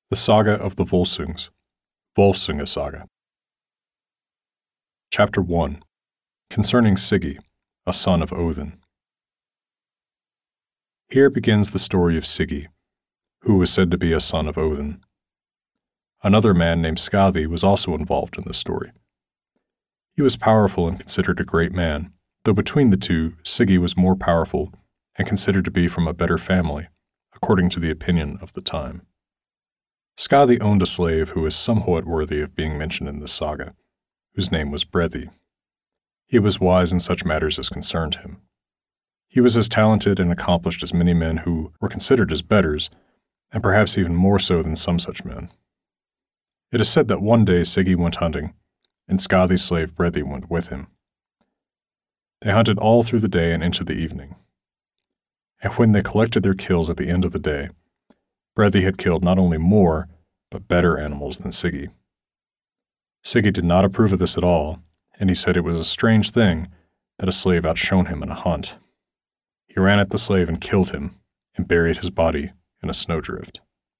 The Saga of the Volsungs, Volsunga Saga. Chapter 1. Concerning Siggi, a son of Odin. Here begins the story of Siggi, who was said to be a son of Odin. Another man named Skadi was also involved in this story. He was powerful and considered a great man, though between the two, Siggi was more powerful and considered to be from a better family, according to the opinion of the time. Skadi owned a slave who is somewhat worthy of being mentioned in this saga, whose name was Brethi. He was wise in such matters as concerned him. He was as talented and accomplished as many men who were considered as betters, and perhaps even more so than some such men. It is said that one day Siggi went hunting, and Skadi's slave Brethi went with him. They hunted all through the day and into the evening. And when they collected their kills at the end of the day, Brethi had killed not only more, but better animals than Siggi. Siggi did not approve of this at all, and he said it was a strange thing that a slave outshone him in a hunt. He ran at the slave and killed him, and buried his body in a snowdrift.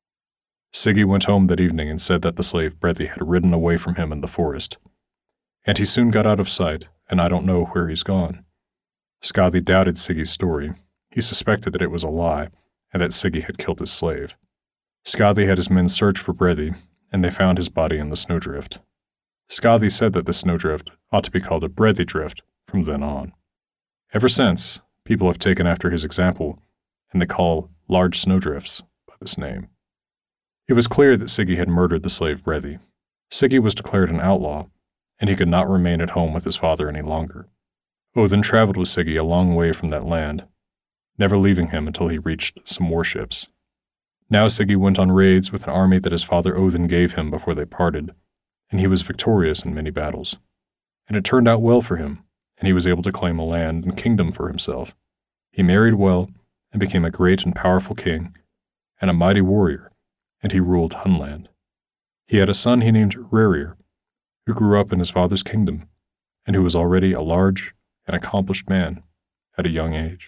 Siggi went home that evening and said that the slave Brethi had ridden away from him in the forest, and he soon got out of sight, and I don't know where he's gone. Skadi doubted Siggi's story. He suspected that it was a lie, and that Siggi had killed his slave. Skadi had his men search for Brethi, and they found his body in the snowdrift. Skadi said that the snowdrift ought to be called a Brethi drift from then on. Ever since, people have taken after his example, and they call large snowdrifts by this name. It was clear that Siggi had murdered the slave Brethi. Siggi was declared an outlaw, and he could not remain at home with his father any longer. Odin traveled with Siggi a long way from that land, never leaving him until he reached some warships. Now Siggi went on raids with an army that his father Odin gave him before they parted, and he was victorious in many battles. And it turned out well for him, and he was able to claim a land and kingdom for himself. He married well and became a great and powerful king and a mighty warrior, and he ruled Hunland. He had a son he named Rerir, who grew up in his father's kingdom, and who was already a large and accomplished man at a young age.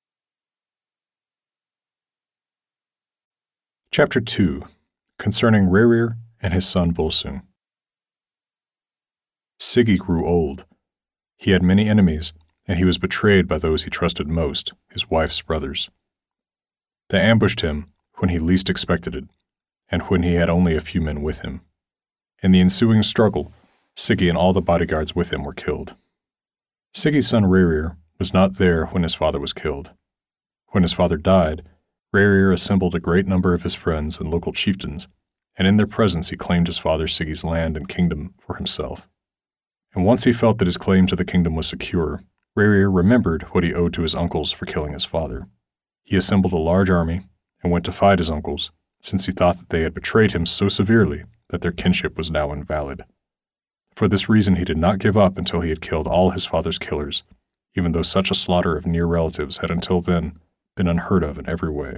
Chapter 2. Concerning Rerir and his son Volsung. Siggi grew old. He had many enemies, and he was betrayed by those he trusted most, his wife's brothers. They ambushed him when he least expected it, and when he had only a few men with him. In the ensuing struggle, Siggi and all the bodyguards with him were killed. Siggi's son Rerir was not there when his father was killed. When his father died, Rerir assembled a great number of his friends and local chieftains, and in their presence he claimed his father Siggi's land and kingdom for himself. And once he felt that his claim to the kingdom was secure, Rerir remembered what he owed to his uncles for killing his father. He assembled a large army and went to fight his uncles, since he thought that they had betrayed him so severely that their kinship was now invalid. For this reason he did not give up until he had killed all his father's killers, even though such a slaughter of near relatives had until then been unheard of in every way.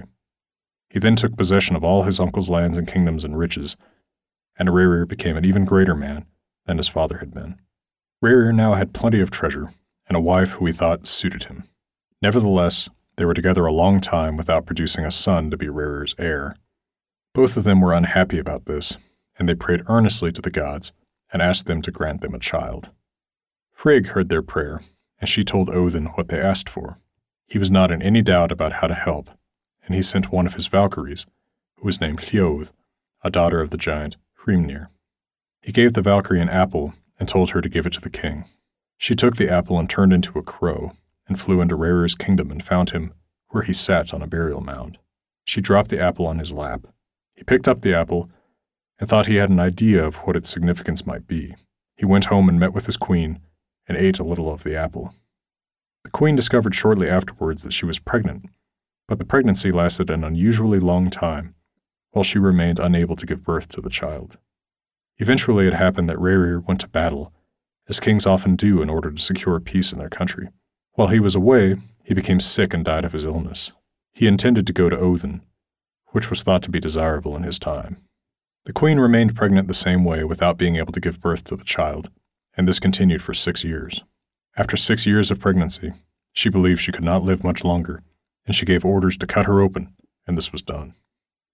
He then took possession of all his uncle's lands and kingdoms and riches, and Rerir became an even greater man than his father had been. Rerir now had plenty of treasure, and a wife who he thought suited him. Nevertheless, they were together a long time without producing a son to be Rerir's heir. Both of them were unhappy about this, and they prayed earnestly to the gods and asked them to grant them a child. Frigg heard their prayer, and she told Odin what they asked for. He was not in any doubt about how to help, and he sent one of his Valkyries, who was named Hljóð, a daughter of the giant Hrimnir. He gave the Valkyrie an apple and told her to give it to the king. She took the apple and turned into a crow, and flew into Rerir's kingdom and found him where he sat on a burial mound. She dropped the apple on his lap. He picked up the apple and thought he had an idea of what its significance might be. He went home and met with his queen and ate a little of the apple. The queen discovered shortly afterwards that she was pregnant, but the pregnancy lasted an unusually long time, while she remained unable to give birth to the child. Eventually it happened that Rerir went to battle, as kings often do in order to secure peace in their country. While he was away, he became sick and died of his illness. He intended to go to Odin, which was thought to be desirable in his time. The queen remained pregnant the same way without being able to give birth to the child, and this continued for 6 years. After 6 years of pregnancy, she believed she could not live much longer, and she gave orders to cut her open, and this was done.